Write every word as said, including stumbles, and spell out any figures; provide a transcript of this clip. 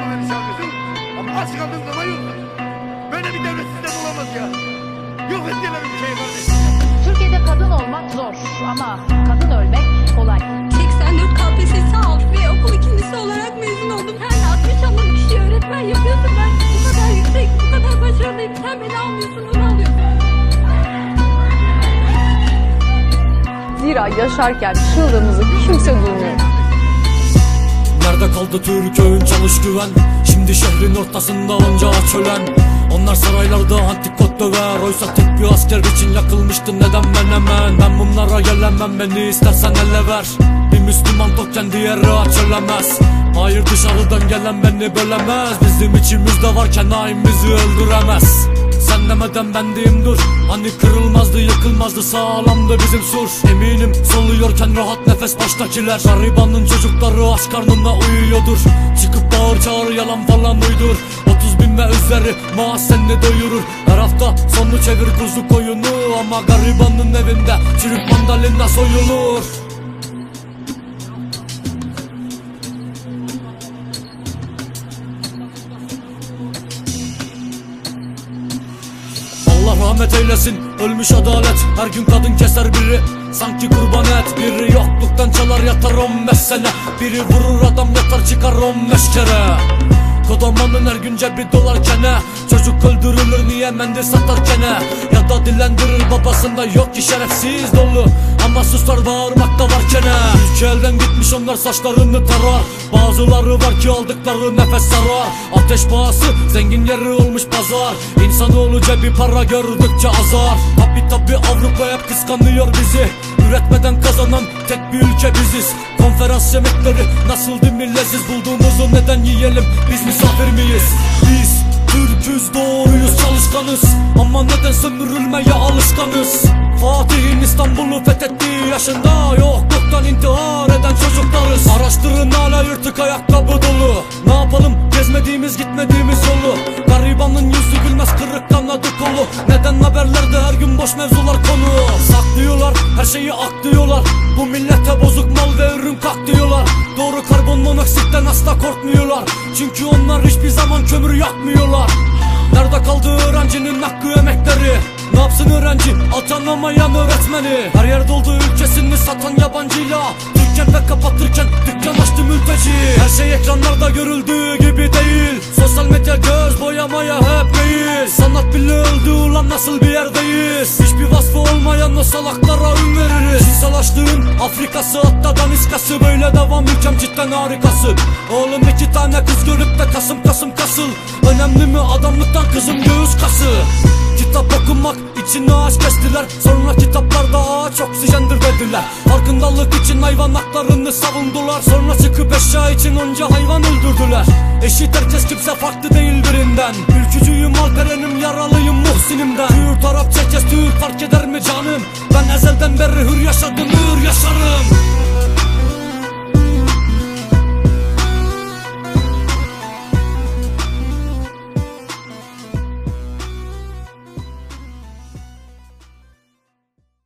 beni şarkısın. Ama aç kaldığın zaman yoksun. Böyle bir devlet sizden olamaz ya. Yok ettiler bir şey kardeşim. Türkiye'de kadın olmak zor ama kadın ölmek kolay. seksen dört K P S S aldım ve okul ikincisi olarak mezun oldum. Her altmış alım kişi öğretmen yapıyorsun. Ben bu kadar yüksek, bu kadar başarılıyım. Sen beni almıyorsun, onu alıyorsun. Zira yaşarken çığlığımızı kimse duymuyor. Nerede kaldı Türk'ün çalış güven? Şimdi şehrin ortasında onca aç ölen. Onlar saraylarda antikot döver. Oysa tek bir asker için yakılmıştı neden ben hemen. Ben bunlara gelemem, beni istersen elle ver. Bir Müslüman tokken diğeri aç ölemez. Hayır, dışarıdan gelen beni bölemez. Bizim içimizde varken hain bizi öldüremez. Sen demeden ben diyeyim dur. Hani kırılmazdı yıkılmazdı, sağlamdı bizim sur. Eminim soluyorken rahat nefes baştakiler. Garibanın çocukları aç karnına uyuyordur. Çıkıp bağır çağır yalan falan uydur. Otuz bin ve üzeri maaş seni doyurur. Her hafta sonunu çevir kuzu koyunu. Ama garibanın evinde çürük mandalina soyulur. Allah rahmet eylesin, ölmüş adalet. Her gün kadın keser biri, sanki kurban et. Biri yokluktan çalar yatar on beş sene. Biri vurur adam yatar çıkar on beş kere. Kodamanın her gün cebi dolarkene. Çocuk öldürülür niye mendil satarkene. Ya da dilendirir babasında, yok ki şerefsiz dolu. Ama suslar bağırmakta varkene. Ülke elden gitmiş, onlar saçlarını tarar. Bazıları var ki aldıkları nefes sarar. Ateş pahası zengin yeri olmuş pazar. İnsanoğlu cebi para gördükçe azar. Tabi tabi Avrupa hep kıskanıyor bizi. Üretmeden kazanan tek bir ülke biziz. Konferans yemekleri nasıl değil mi leziz. Bulduğumuzu neden yiyelim, biz misafir miyiz? Biz Türk'üz, doğruyuz, çalışkanız. Ama neden sömürülmeye alışkanız? Fatih'in İstanbul'u fethettiği yaşında yokluktan intihar eden çocuklarız. Araştırın, hala yırtık ayakkabı dolu. Ne yapalım, gezmediğimiz gitmediğimiz yolu. Garibanın yüzü gülmez, kırık kanadı kolu. Neden haberlerde her gün boş mevzular konu? Saklıyorlar, her şeyi aklıyorlar. Bu millete bozuk mal ve ürün kalk diyorlar. Doğru, karbon monoksitten asla korkmuyorlar. Çünkü onlar hiçbir zaman kömür yakmıyorlar. Nerede kaldı öğrencinin hakkı, emekleri? Ne yapsın öğrenci, atanamayan öğretmeni? Her yer doldu ülkesini satan yabancıyla. Dükkan ve kapatırken dükkan açtı mülteci. Her şey ekranlarda görüldüğü gibi değil. Sosyal medya göz boyamaya hep değil. Sanat bile öldü ulan, nasıl bir yerdeyiz? Hiçbir vasfı olmayan o salaklara ün veririz. Cinsellaştığın Afrikası, hatta daniskası. Böyle devam, ülkem cidden harikası. Oğlum iki tane kız görüp de kasım kasım kasıl. Önemli mi adamlıktan kızım göğüs kası? Kitap okumak için ağaç kestiler. Sonra kitaplarda ağaç oksijendir dediler. Farkındalık için hayvan haklarını savundular. Sonra çıkıp eşya için onca hayvan öldürdüler. Eşit herkes, kimse farklı